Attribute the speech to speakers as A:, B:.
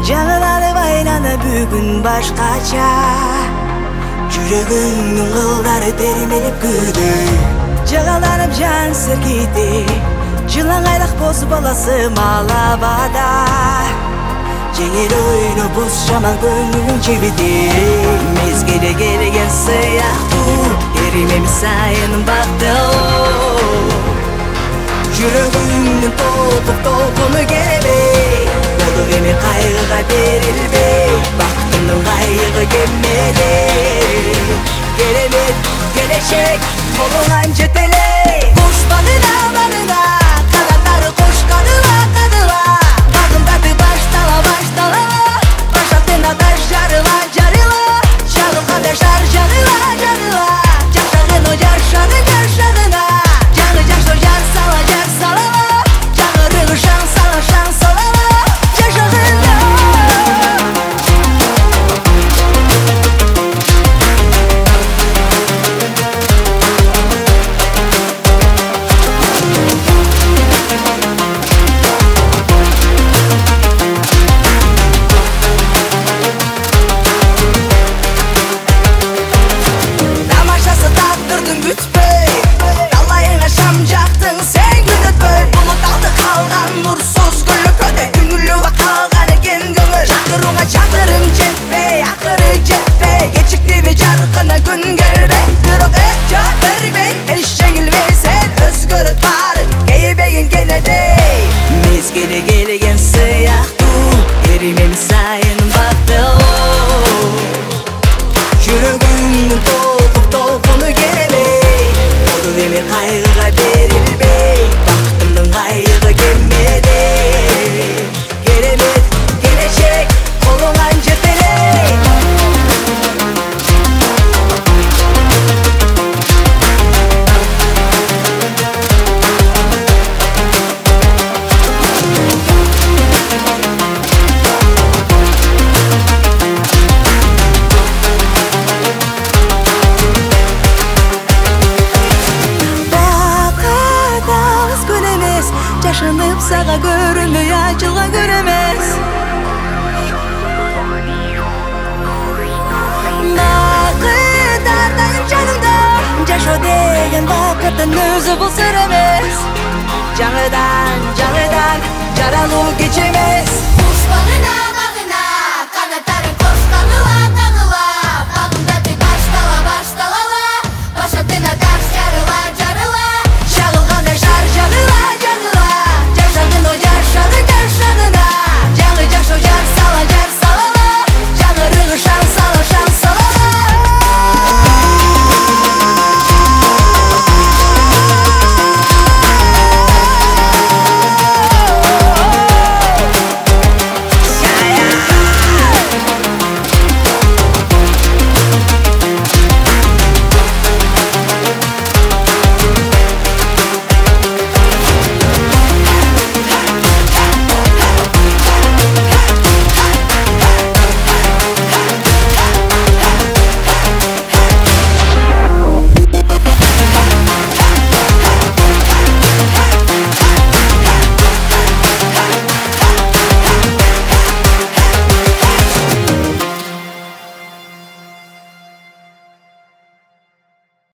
A: Жаңыланып айланып бүгүн башкача, жүрөгүңдүн кылдары термелип күдөй. Жағаланып жан сергиди, жылаңайлак боз баласы малабада. Жеңил ойно боз жаман көңүлүң жебиди. Мезгили келген сыяктуу, эримем сайын бактылуу. Жүрөгүңдүн толкуну келбей, болуп эми кайгыга берилбей. Бактымдын кайгы кемелей, керемет келечек колуңан жетелей. Куш багына канаттары кошкадыла кадыла, багымдарды баштала башаттын аташ жарыла чагылгандай шар жарыла жашагын о жашадына жаңы жашоо жар сала жаңырыгы шаң сала жашагында. Mezgili kelgen sыяктуу, эримем сайын бактылуу. Жүрөгүңдүн толкуну келбей, болуп эми кайгыга берилбей. Бактымдын кайгы кемелей, керемет келечек колуңан жетелей. Жашынып сага көрүнбөй ачылган күн эмес. Бакыт жанымда, жашоо деген бакыттын өзү бул сыр эмес. Жаңыдан жаралуу кеч эмес.